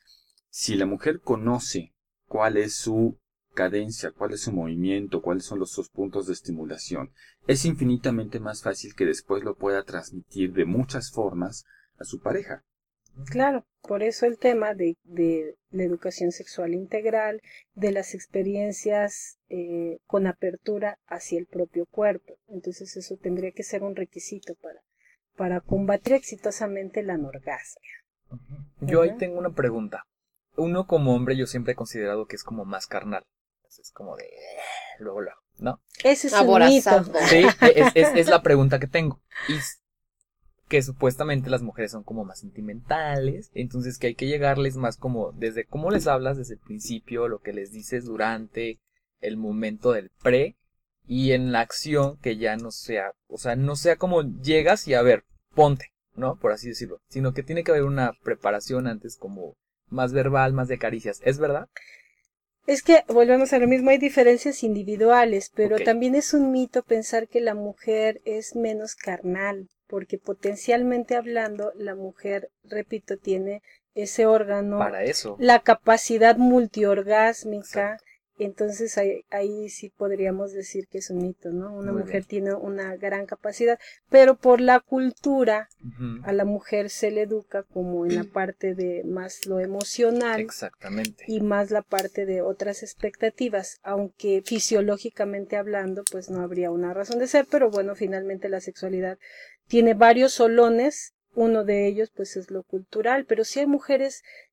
Si la mujer conoce cuál es su cadencia, cuál es su movimiento, cuáles son los sus puntos de estimulación, es infinitamente más fácil que después lo pueda transmitir de muchas formas a su pareja. Claro, por eso el tema de, de la educación sexual integral, de las experiencias eh, con apertura hacia el propio cuerpo. Entonces eso tendría que ser un requisito para, para combatir exitosamente la anorgasmia. Yo ahí Ajá. tengo una pregunta. Uno como hombre yo siempre he considerado que es como más carnal. Es como de... Luego, luego, ¿no? Ese es un Aborazado. mito. Sí, es, es, es la pregunta que tengo. Y s- que supuestamente las mujeres son como más sentimentales, entonces que hay que llegarles más como desde cómo les hablas desde el principio, lo que les dices durante el momento del pre y en la acción que ya no sea, o sea, no sea como llegas y a ver, ponte, ¿no? Por así decirlo, sino que tiene que haber una preparación antes como más verbal, más de caricias, ¿es verdad? Es que volvemos a lo mismo, hay diferencias individuales, pero Ok. también es un mito pensar que la mujer es menos carnal, porque potencialmente hablando, la mujer, repito, tiene ese órgano, Para eso. la capacidad multiorgásmica, Exacto. entonces ahí, ahí sí podríamos decir que es un mito, ¿no? Una Muy mujer bien. tiene una gran capacidad, pero por la cultura Ujú. a la mujer se le educa como en la parte de más lo emocional Exactamente. y más la parte de otras expectativas, aunque fisiológicamente hablando, pues no habría una razón de ser, pero bueno, finalmente la sexualidad tiene varios solones, uno de ellos pues es lo cultural, pero sí hay mujeres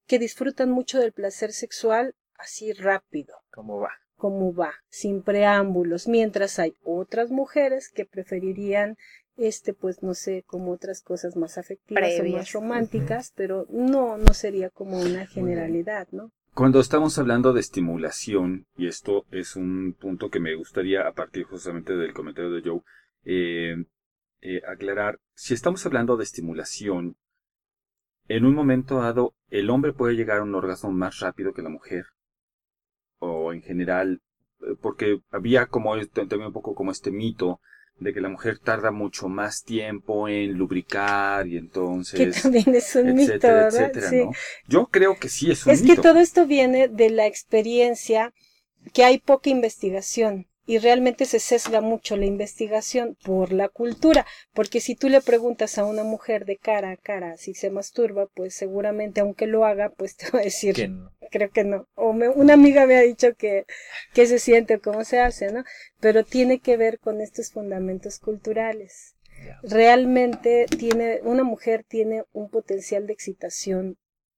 que disfrutan mucho del placer sexual así rápido. ¿Cómo va? Como va, sin preámbulos, mientras hay otras mujeres que preferirían, este, pues no sé, como otras cosas más afectivas o Previas. más románticas, uh-huh. pero no, no sería como una generalidad, ¿no? Cuando estamos hablando de estimulación, y esto es un punto que me gustaría, a partir justamente del comentario de Joe, eh, eh, aclarar, si estamos hablando de estimulación, en un momento dado, el hombre puede llegar a un orgasmo más rápido que la mujer, o en general, porque había como también un poco como este mito de que la mujer tarda mucho más tiempo en lubricar y entonces que también es un etcétera, mito, ¿verdad? etcétera, Sí. ¿no? Yo creo que sí es un es mito. Es que todo esto viene de la experiencia, que hay poca investigación y realmente se sesga mucho la investigación por la cultura, porque si tú le preguntas a una mujer de cara a cara si se masturba, pues seguramente aunque lo haga, pues te va a decir que no. Creo que no. O me, una amiga me ha dicho que, que se siente o cómo se hace, ¿no? Pero tiene que ver con estos fundamentos culturales. Yeah. Realmente tiene, una mujer tiene un potencial de excitación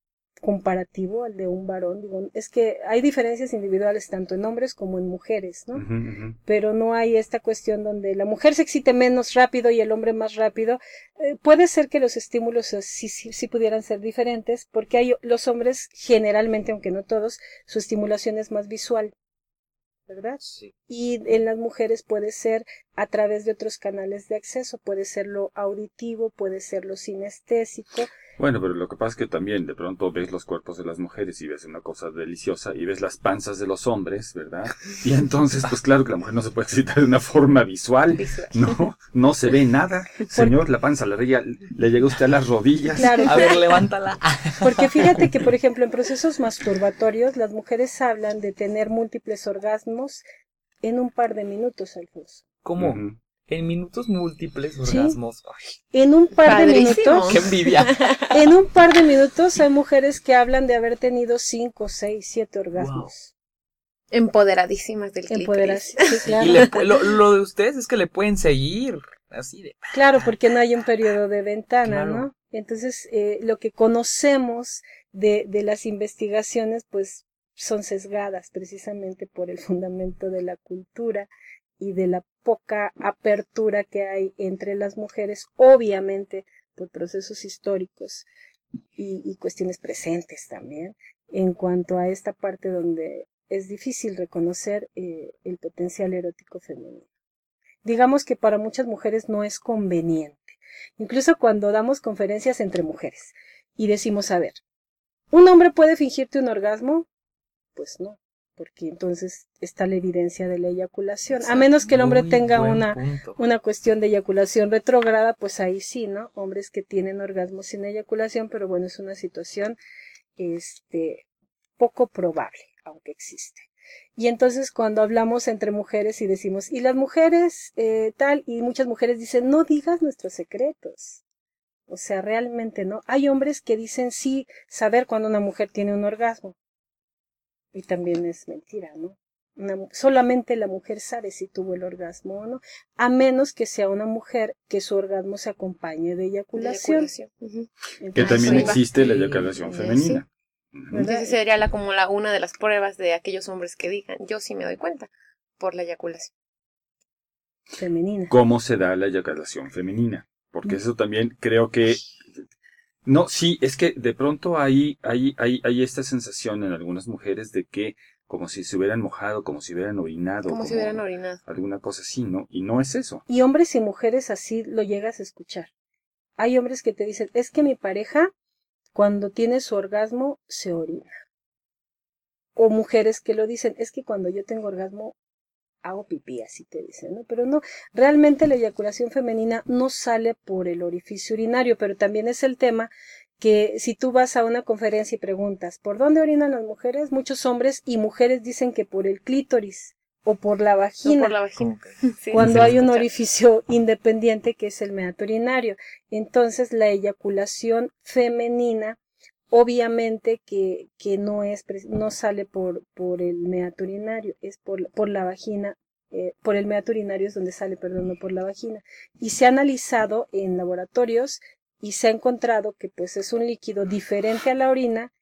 comparativo al de un varón. Digo, es que hay diferencias individuales tanto en hombres como en mujeres, ¿no? Uh-huh, uh-huh. Pero no hay esta cuestión donde la mujer se excite menos rápido y el hombre más rápido. Eh, puede ser que los estímulos sí, sí, sí pudieran ser diferentes, porque hay los hombres generalmente, aunque no todos, su estimulación es más visual, ¿verdad? Sí. Y en las mujeres puede ser a través de otros canales de acceso, puede ser lo auditivo, puede ser lo sinestésico. Bueno, pero lo que pasa es que también de pronto ves los cuerpos de las mujeres y ves una cosa deliciosa y ves las panzas de los hombres, ¿verdad? Y entonces, pues claro que la mujer no se puede excitar de una forma visual, visual. ¿no? No se ve nada. Señor, la panza le, ría, le llega usted a las rodillas. Claro. A ver, levántala. Porque fíjate que, por ejemplo, en procesos masturbatorios, las mujeres hablan de tener múltiples orgasmos en un par de minutos, Alfonso. ¿Cómo? Uh-huh. En minutos múltiples orgasmos. ¿Sí? Ay, en un par Padrísimo. de minutos. ¡Qué envidia! En un par de minutos hay mujeres que hablan de haber tenido cinco, seis, siete orgasmos. Wow. Empoderadísimas del Empoderadas, clítoris. Sí, claro. Y le, lo, lo de ustedes es que le pueden seguir. Así de. Claro, porque no hay un periodo de ventana, claro. ¿no? Entonces, eh, lo que conocemos de, de las investigaciones, pues, son sesgadas precisamente por el fundamento de la cultura y de la poca apertura que hay entre las mujeres, obviamente por procesos históricos y, y cuestiones presentes también, en cuanto a esta parte donde es difícil reconocer eh, el potencial erótico femenino. Digamos que para muchas mujeres no es conveniente, incluso cuando damos conferencias entre mujeres y decimos, a ver, ¿un hombre puede fingirte un orgasmo? Pues no. Porque entonces está la evidencia de la eyaculación. A menos que el hombre tenga una, una cuestión de eyaculación retrógrada, pues ahí sí, ¿no? Hombres que tienen orgasmos sin eyaculación, pero bueno, es una situación este, poco probable, aunque existe. Y entonces cuando hablamos entre mujeres y decimos, y las mujeres eh, tal, y muchas mujeres dicen, no digas nuestros secretos. O sea, realmente no. Hay hombres que dicen sí saber cuando una mujer tiene un orgasmo. Y también es mentira, ¿no? Una, solamente la mujer sabe si tuvo el orgasmo o no, a menos que sea una mujer que su orgasmo se acompañe de eyaculación. De eyaculación. Uh-huh. Entonces, que también existe la eyaculación femenina. Sí. Uh-huh. Entonces sería la, como la, una de las pruebas de aquellos hombres que digan, yo sí me doy cuenta, por la eyaculación femenina. ¿Cómo se da la eyaculación femenina? Porque eso también creo que... No, sí, es que de pronto hay, hay, hay, hay esta sensación en algunas mujeres de que como si se hubieran mojado, como si hubieran orinado. Como, como si hubieran orinado. Alguna cosa así, ¿no? Y no es eso. Y hombres y mujeres así lo llegas a escuchar. Hay hombres que te dicen, es que mi pareja cuando tiene su orgasmo se orina. O mujeres que lo dicen, es que cuando yo tengo orgasmo hago pipí, así te dicen, ¿no? Pero no, realmente la eyaculación femenina no sale por el orificio urinario, pero también es el tema que si tú vas a una conferencia y preguntas, ¿por dónde orinan las mujeres? Muchos hombres y mujeres dicen que por el clítoris o por la vagina. No por la vagina. Sí, cuando sí, hay un orificio independiente que es el meato urinario. Entonces la eyaculación femenina obviamente que, que no es no sale por, por el meato urinario, es por, por la vagina, eh, por el meato urinario es donde sale, perdón, no por la vagina. Y se ha analizado en laboratorios y se ha encontrado que pues es un líquido diferente a la orina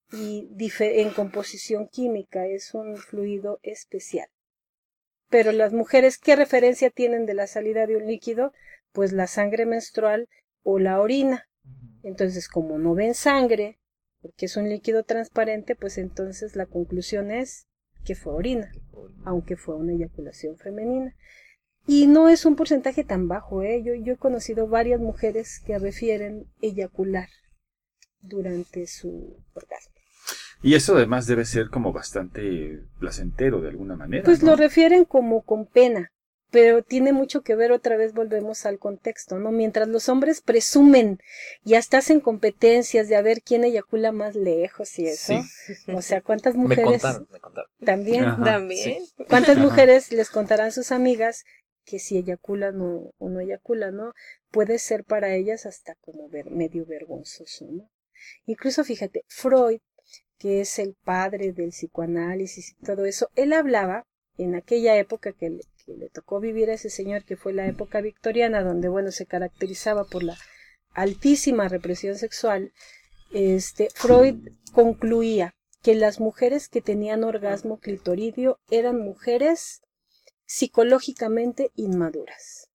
y en composición química, es un fluido especial. Pero las mujeres, ¿qué referencia tienen de la salida de un líquido? Pues la sangre menstrual o la orina. Entonces, como no ven sangre, porque es un líquido transparente, pues entonces la conclusión es que fue orina, aunque fue una eyaculación femenina. Y no es un porcentaje tan bajo, ¿eh? Yo, yo he conocido varias mujeres que refieren eyacular durante su orgasmo. Y eso además debe ser como bastante placentero de alguna manera, Pues ¿no? lo refieren como con pena, pero tiene mucho que ver, otra vez volvemos al contexto, ¿no? Mientras los hombres presumen y hasta hacen competencias de a ver quién eyacula más lejos y eso. Sí. O sea, ¿cuántas Me mujeres contaron, me contaron. también? Ajá, También. sí. ¿Cuántas Ajá. mujeres les contarán sus amigas que si eyaculan o, o no eyaculan, ¿no? Puede ser para ellas hasta como ver, medio vergonzoso, ¿no? Incluso fíjate, Freud, que es el padre del psicoanálisis y todo eso, él hablaba en aquella época que le, que le tocó vivir a ese señor, que fue la época victoriana, donde, bueno, se caracterizaba por la altísima represión sexual. Este, Freud concluía que las mujeres que tenían orgasmo clitoridio eran mujeres psicológicamente inmaduras.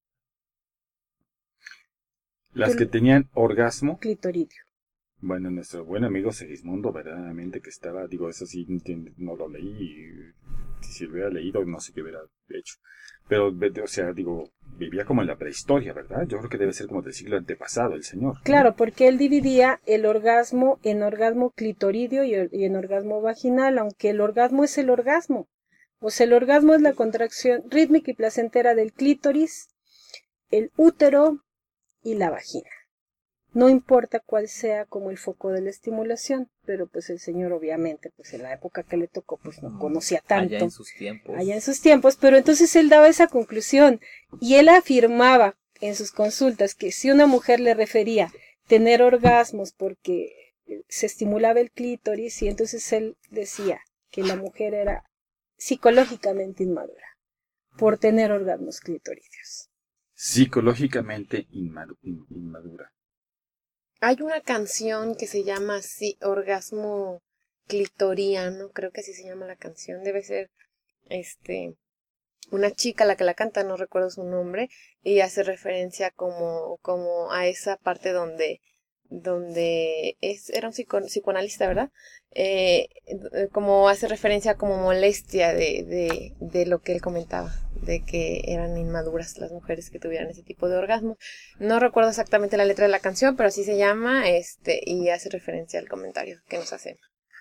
Las que tenían orgasmo, Clitoridio. bueno, nuestro buen amigo Segismundo, verdaderamente que estaba, digo, eso sí, no lo leí, y si lo hubiera leído, no sé qué hubiera hecho. Pero, o sea, digo, vivía como en la prehistoria, ¿verdad? Yo creo que debe ser como del siglo antepasado el señor, ¿no? Claro, porque él dividía el orgasmo en orgasmo clitoridio y, y en orgasmo vaginal, aunque el orgasmo es el orgasmo. O sea, el orgasmo es la contracción rítmica y placentera del clítoris, el útero y la vagina. No importa cuál sea como el foco de la estimulación, pero pues el señor obviamente, pues en la época que le tocó, pues no conocía tanto. Allá en sus tiempos. Allá en sus tiempos, pero entonces él daba esa conclusión y él afirmaba en sus consultas que si una mujer le refería tener orgasmos porque se estimulaba el clítoris, y entonces él decía que la mujer era psicológicamente inmadura por tener orgasmos clitoridios. Psicológicamente inmadu- in- inmadura. Hay una canción que se llama así, Orgasmo Clitoriano, creo que así se llama la canción, debe ser este una chica la que la canta, no recuerdo su nombre, y hace referencia como, como a esa parte donde, donde es, era un psico, psicoanalista, ¿verdad? Eh, como hace referencia como molestia de, de, de lo que él comentaba, de que eran inmaduras las mujeres que tuvieran ese tipo de orgasmos. No recuerdo exactamente la letra de la canción, pero así se llama, este, y hace referencia al comentario que nos hacen.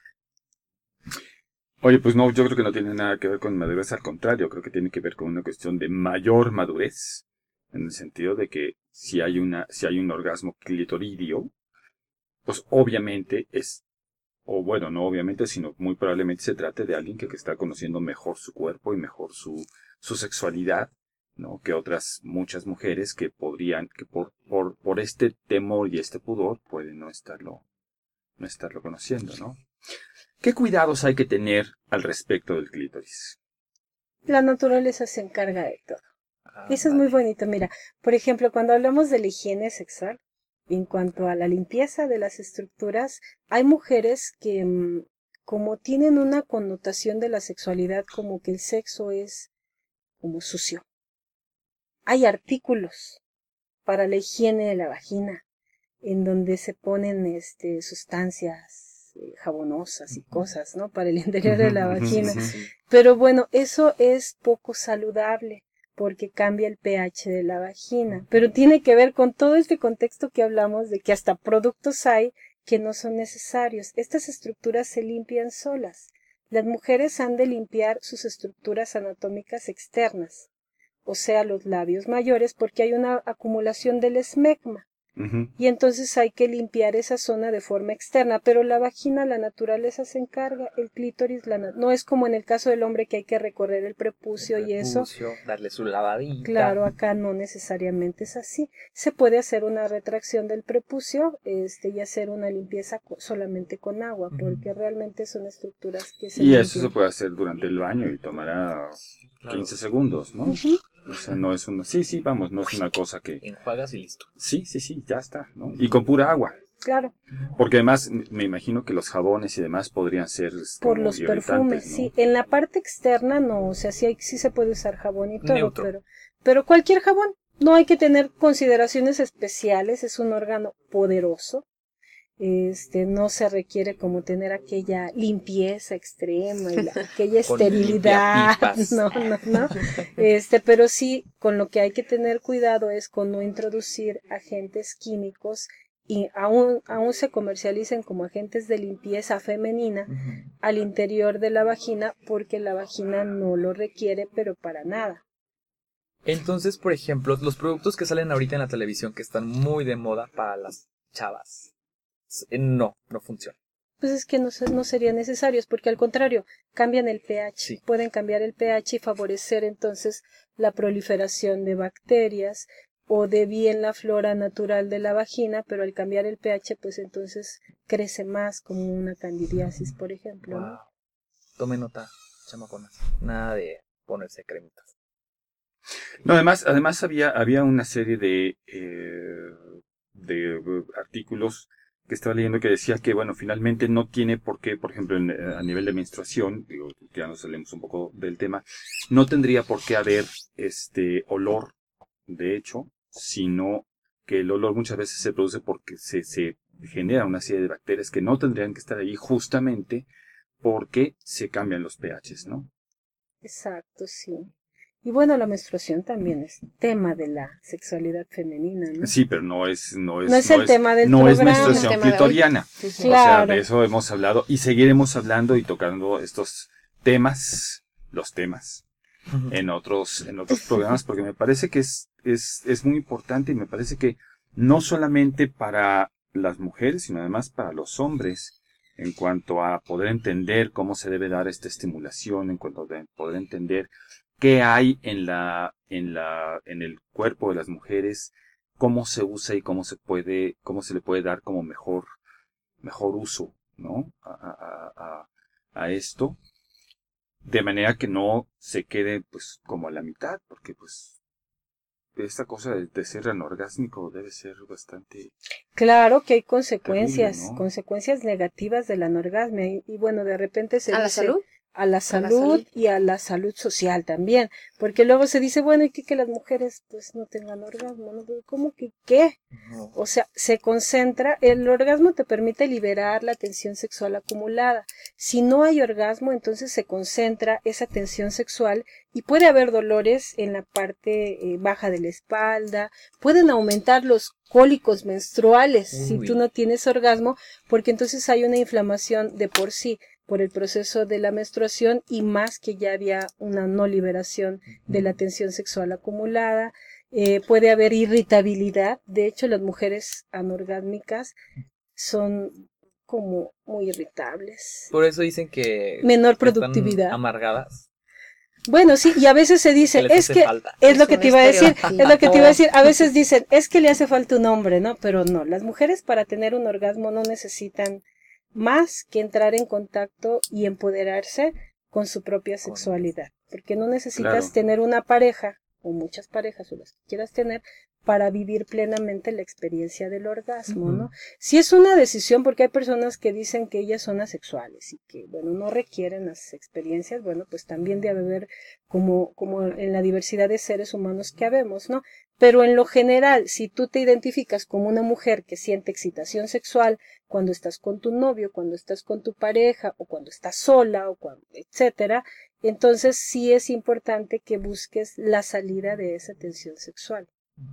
Oye, pues no, yo creo que no tiene nada que ver con madurez, al contrario, creo que tiene que ver con una cuestión de mayor madurez, en el sentido de que si hay una, si hay un orgasmo clitoridio, pues obviamente es, o bueno, no obviamente, sino muy probablemente se trate de alguien que, que está conociendo mejor su cuerpo y mejor su, su sexualidad, ¿no? Que otras muchas mujeres que podrían, que por, por, por este temor y este pudor pueden no estarlo, no estarlo conociendo, ¿no? ¿Qué cuidados hay que tener al respecto del clítoris? La naturaleza se encarga de todo. Ah, Eso es vale. muy bonito. Mira, por ejemplo, cuando hablamos de la higiene sexual, en cuanto a la limpieza de las estructuras, hay mujeres que, mm, como tienen una connotación de la sexualidad, como que el sexo es como sucio. Hay artículos para la higiene de la vagina, en donde se ponen este, sustancias eh, jabonosas y cosas, ¿no? Para el interior de la vagina. Sí, sí, sí. Pero bueno, eso es poco saludable porque cambia el pH de la vagina. Pero tiene que ver con todo este contexto que hablamos de que hasta productos hay que no son necesarios. Estas estructuras se limpian solas. Las mujeres han de limpiar sus estructuras anatómicas externas, o sea, los labios mayores, porque hay una acumulación del esmegma. Uh-huh. Y entonces hay que limpiar esa zona de forma externa, pero la vagina, la naturaleza se encarga, el clítoris, la na- no es como en el caso del hombre que hay que recorrer el prepucio, El y eso. prepucio, darle su lavadita. Claro, acá no necesariamente es así. Se puede hacer una retracción del prepucio, este, y hacer una limpieza co- solamente con agua, Ujú. porque realmente son estructuras que se Y eso se limpian. puede hacer durante el baño y tomará Claro. quince segundos, ¿no? Ujú. O sea, no es una... Sí, sí, vamos, no es una cosa que... Enjuagas y listo. Sí, sí, sí, ya está, ¿no? Y con pura agua. Claro. Porque además me imagino que los jabones y demás podrían ser Por como los irritantes, perfumes, ¿no? sí. En la parte externa no, o sea, sí, hay, sí se puede usar jabón y todo, Neutro. pero pero cualquier jabón. No hay que tener consideraciones especiales, es un órgano poderoso. Este, no se requiere como tener aquella limpieza extrema y la- aquella Con esterilidad, limpiapipas. no, no, no. Este, pero sí, con lo que hay que tener cuidado es con no introducir agentes químicos y aún, aún se comercialicen como agentes de limpieza femenina Ujú. al interior de la vagina porque la vagina no lo requiere, pero para nada. Entonces, por ejemplo, los productos que salen ahorita en la televisión que están muy de moda para las chavas, eh, no, no funcionan. Pues es que no, se- no serían necesarios porque al contrario, cambian el pH, Sí. pueden cambiar el pH y favorecer entonces la proliferación de bacterias o de bien la flora natural de la vagina, pero al cambiar el pH pues entonces crece más como una candidiasis, por ejemplo, ¿no? Wow. Tome nota, chamaconas. Nada de ponerse cremitas. No, además, además había, había una serie de, eh, de eh, artículos que estaba leyendo que decía que, bueno, finalmente no tiene por qué, por ejemplo, en, eh, a nivel de menstruación, digo, ya nos salimos un poco del tema, no tendría por qué haber este olor, de hecho, sino que el olor muchas veces se produce porque se, se genera una serie de bacterias que no tendrían que estar allí justamente porque se cambian los pHs, ¿no? Exacto, sí. Y bueno, la menstruación también es tema de la sexualidad femenina, ¿no? Sí, pero no es no es No es el tema del no es programa. menstruación El tema de hoy. clitoriana. Sí, sí. O sea, Claro. de eso hemos hablado y seguiremos hablando y tocando estos temas, los temas en otros en otros programas porque me parece que es es es muy importante y me parece que no solamente para las mujeres, sino además para los hombres en cuanto a poder entender cómo se debe dar esta estimulación, en cuanto a poder entender qué hay en la en la en el cuerpo de las mujeres, cómo se usa y cómo se puede cómo se le puede dar como mejor mejor uso, ¿no? A, a, a, a esto, de manera que no se quede pues como a la mitad, porque pues esta cosa de, de ser anorgásmico debe ser bastante Claro que hay consecuencias, terrible, ¿no? consecuencias negativas de la anorgasmia y, y bueno, de repente se ¿A la dice salud? a la A salud, la salud. y a la salud social también, porque luego se dice, bueno, y que, que las mujeres pues no tengan orgasmo, ¿no? Pero ¿cómo que qué? No. O sea, se concentra, el orgasmo te permite liberar la tensión sexual acumulada. Si no hay orgasmo, entonces se concentra esa tensión sexual y puede haber dolores en la parte eh, baja de la espalda, pueden aumentar los cólicos menstruales si Uy. tú no tienes orgasmo, porque entonces hay una inflamación de por sí por el proceso de la menstruación y más que ya había una no liberación de la tensión sexual acumulada. Eh, puede haber irritabilidad. De hecho, las mujeres anorgásmicas son como muy irritables. Por eso dicen que Menor que están productividad. amargadas. Bueno, sí, y a veces se dice, Que les es hace que, falta. es Es lo que un te iba a decir, estereotipo. es lo que te iba a decir, a veces dicen, es que le hace falta un hombre, ¿no? Pero no, las mujeres para tener un orgasmo no necesitan más que entrar en contacto y empoderarse con su propia Con- sexualidad, porque no necesitas Claro. tener una pareja, o muchas parejas, o las que quieras tener, para vivir plenamente la experiencia del orgasmo, Ujú. ¿no? Si es una decisión, porque hay personas que dicen que ellas son asexuales y que, bueno, no requieren las experiencias, bueno, pues también debe haber como, como en la diversidad de seres humanos que habemos, ¿no? Pero en lo general, si tú te identificas como una mujer que siente excitación sexual cuando estás con tu novio, cuando estás con tu pareja, o cuando estás sola, o cuando, etcétera, entonces sí es importante que busques la salida de esa tensión sexual.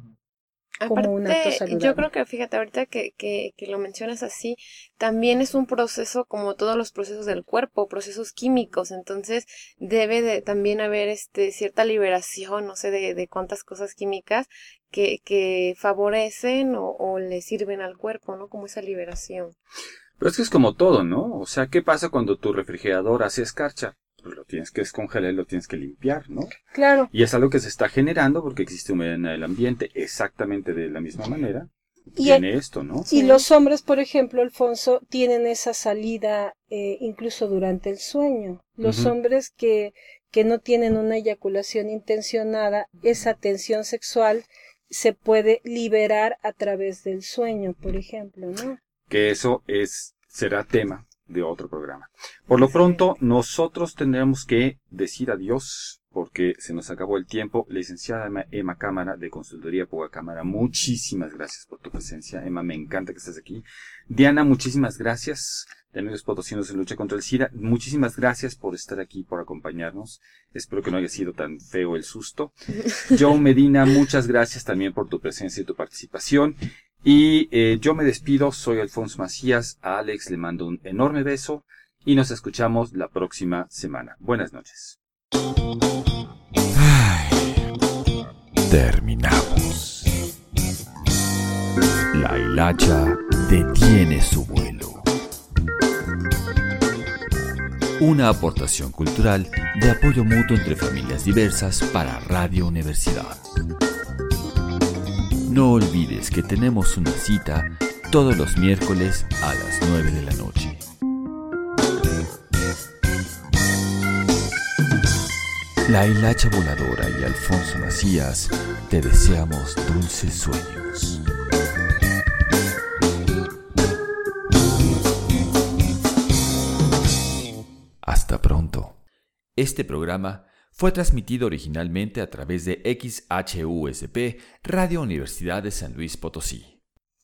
Como un acto Aparte, saludable. yo creo que fíjate, ahorita que, que, que lo mencionas así, también es un proceso como todos los procesos del cuerpo, procesos químicos, entonces debe de también haber este cierta liberación, no sé, de, de cuántas cosas químicas que, que favorecen o, o le sirven al cuerpo, ¿no? Como esa liberación. Pero es que es como todo, ¿no? O sea, ¿qué pasa cuando tu refrigerador hace escarcha? Pues lo tienes que descongelar y lo tienes que limpiar, ¿no? Claro. Y es algo que se está generando porque existe humedad en el ambiente exactamente de la misma manera. Y- Tiene esto, ¿no? Y los hombres, por ejemplo, Alfonso, tienen esa salida eh, incluso durante el sueño. Los Ujú. hombres que, que no tienen una eyaculación intencionada, esa tensión sexual se puede liberar a través del sueño, por ejemplo, ¿no? que eso es será tema de otro programa. Por lo pronto, nosotros tendremos que decir adiós porque se nos acabó el tiempo. Licenciada Emma, Emma Cámara, de Consultoría Puga Cámara, muchísimas gracias por tu presencia. Emma, me encanta que estés aquí. Diana, muchísimas gracias. De Amigos Potosinos en Lucha contra el SIDA, muchísimas gracias por estar aquí, por acompañarnos. Espero que no haya sido tan feo el susto. Joe Medina, muchas gracias también por tu presencia y tu participación. Y eh, yo me despido, soy Alfonso Macías, a Alex le mando un enorme beso y nos escuchamos la próxima semana. Buenas noches. Ay, terminamos. La hilacha detiene su vuelo. Una aportación cultural de apoyo mutuo entre familias diversas para Radio Universidad. No olvides que tenemos una cita todos los miércoles a las nueve de la noche. La hilacha voladora y Alfonso Macías te deseamos dulces sueños. Hasta pronto. Este programa fue transmitido originalmente a través de X H U S P Radio Universidad de San Luis Potosí.